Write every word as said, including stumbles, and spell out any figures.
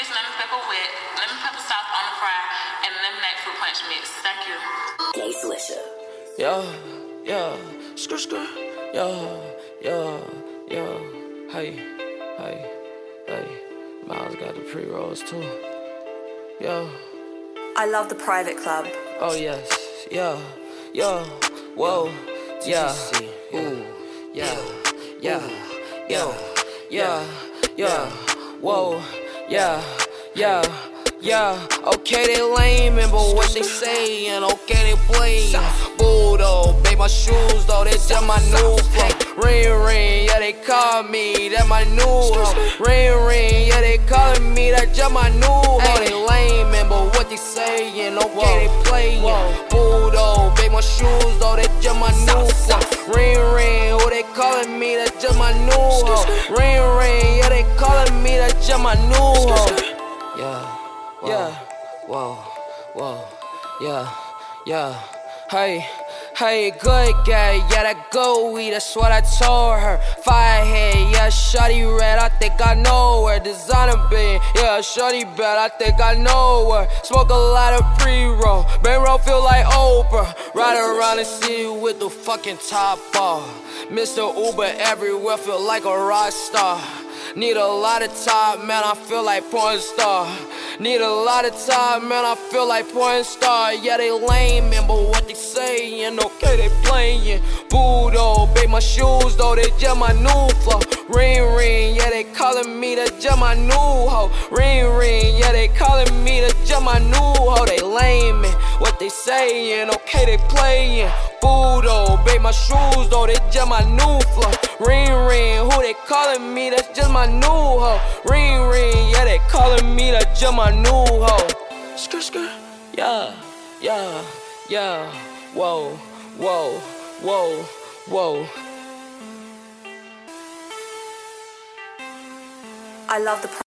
mix lemon pepper wet, lemon pepper sauce on the fry, and lemonade fruit punch mix. Thank you. Gay Swisher. Yeah, yeah, skr skr. Yeah, yeah, yeah. Hey, hey, hey. Miles got the pre-rolls too. Yeah. I love the private club. Oh yes, yeah, yeah. Whoa, yeah. Ooh, yeah, yeah, yeah, yeah, yeah. Whoa, yeah, yeah. Yeah, okay, they lame, but what they sayin', okay, they playin'. Bulldog, babe, my shoes, though, they just my new flow. Ring, ring, yeah, they call me, that my new hoe. Ring, ring, yeah, they callin' me, that just my new hoe. They lame, but what they sayin', okay, they playin'. Bulldog, babe, my shoes, though, they just my new flow. Ring, ring, who they callin' me, that just my new hoe. Ring, ring, yeah, they callin' me, that just my new hoe. Yeah. Whoa, yeah, whoa, whoa, yeah, yeah. Hey, hey, good guy, yeah, that go weed, that's what I told her. Firehead, yeah, shawty red, I think I know her. Designer bean, yeah, shawty bad, I think I know her. Smoke a lot of pre-roll, bankroll feel like Oprah. Ride around the city with the fucking top off. Mister Uber everywhere, feel like a rock star. Need a lot of time, man, I feel like porn star. Need a lot of time, man, I feel like porn star. Yeah, they lame, man, but what they sayin', okay, they playin'. Bulldog, babe, my shoes, though, they just my new flow. Ring, ring, yeah, they callin' me, that just my new hoe. Ring, ring, yeah, they callin' me, that just my new hoe. They lame, man, what they sayin', okay, they playin'. Bulldog, babe, my shoes, though, they just my new flow. Ring, ring, who they callin' me, that's just my new hoe. Ring, ring, yeah, they callin' me, that's just my new hoe. Skr, skr, yeah, yeah, yeah. Whoa, whoa, whoa, whoa. I love the